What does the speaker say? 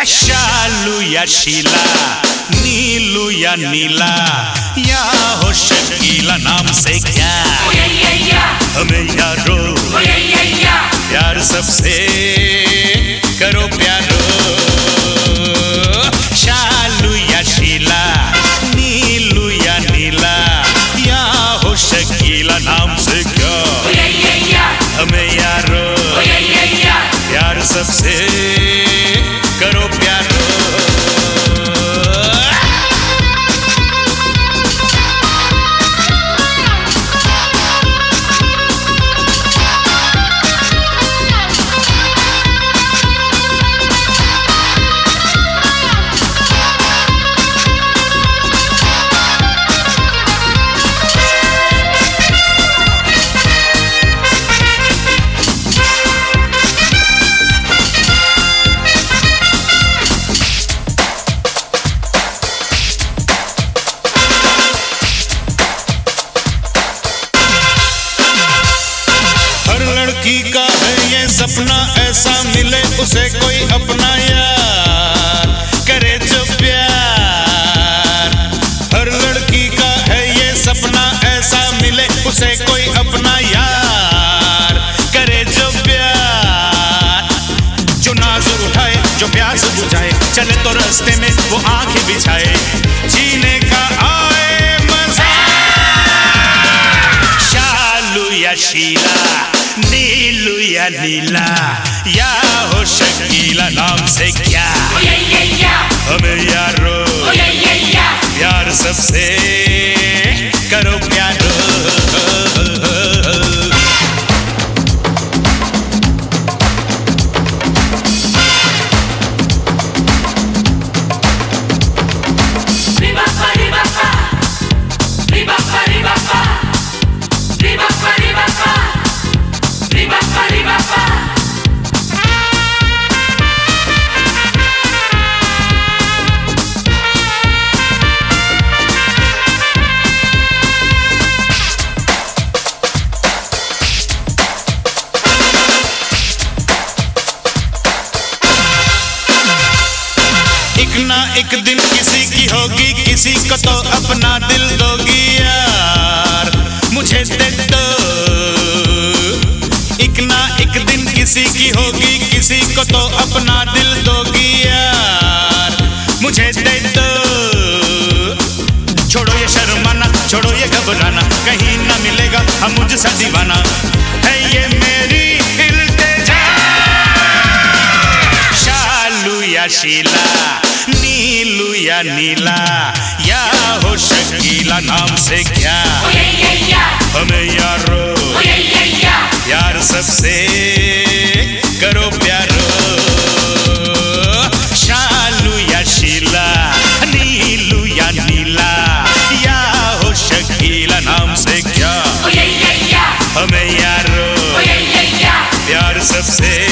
शालू या शीला, नीलू या नीला, या हो शकीला, नाम से क्या हमें यारो प्यार सबसे करो प्यारो। शालू या शीला, नीलू या नीला, या हो शकीला, नाम से क्या हमें यारो प्यार सबसे करो प्यारो। लड़की का है ये सपना, ऐसा मिले उसे कोई अपना यार, करे जो प्यार। हर लड़की का है ये सपना, ऐसा मिले उसे कोई अपना यार, करे जो प्यार। जो नाज उठाए, जो प्यास बुझाए, चले तो रास्ते में वो आंखें बिछाए, जीने का आए मजा। शालू या शीला, नीलू या नीला, या हो शकीला, नाम से क्या हमें यारो प्यार सबसे करो प्यारो। एक ना एक दिन किसी की होगी, किसी को तो अपना दिल दोगी यार, मुझे दे दो। एक ना एक दिन किसी की होगी, किसी को तो अपना दिल दोगी यार, मुझे दे दो। छोड़ो ये शर्माना, छोड़ो ये घबराना, कहीं ना मिलेगा हम मुझसे दीवाना, है ये मेरी इल्तिजा। शालू या शीला, नीलू या नीला, या हो शकीला, नाम से क्या हमें यारो प्यार सबसे करो प्यारो। शालू या शीला, नीलू या नीला, या हो शकीला, नाम से क्या हमें यारो प्यार सबसे